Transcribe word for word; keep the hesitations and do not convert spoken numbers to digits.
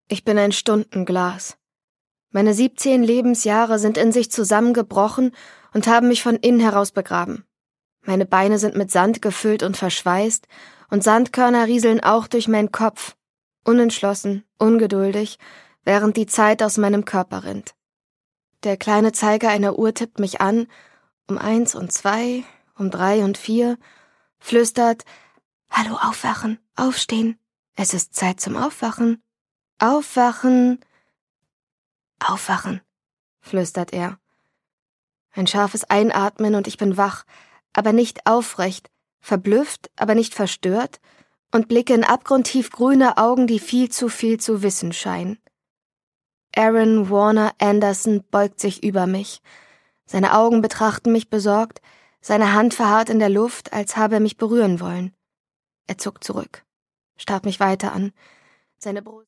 Ich bin ein Stundenglas. Meine siebzehn Lebensjahre sind in sich zusammengebrochen und haben mich von innen heraus begraben. Meine Beine sind mit Sand gefüllt und verschweißt, und Sandkörner rieseln auch durch meinen Kopf, unentschlossen, ungeduldig, während die Zeit aus meinem Körper rinnt. Der kleine Zeiger einer Uhr tippt mich an, um eins und zwei, um drei und vier, flüstert: »Hallo, aufwachen, aufstehen, es ist Zeit zum Aufwachen. Aufwachen, aufwachen«, flüstert er. Ein scharfes Einatmen und ich bin wach, aber nicht aufrecht, verblüfft, aber nicht verstört, und blicke in abgrundtief grüne Augen, die viel zu viel zu wissen scheinen. Aaron Warner Anderson beugt sich über mich. Seine Augen betrachten mich besorgt, seine Hand verharrt in der Luft, als habe er mich berühren wollen. Er zuckt zurück, starrt mich weiter an. Seine Brust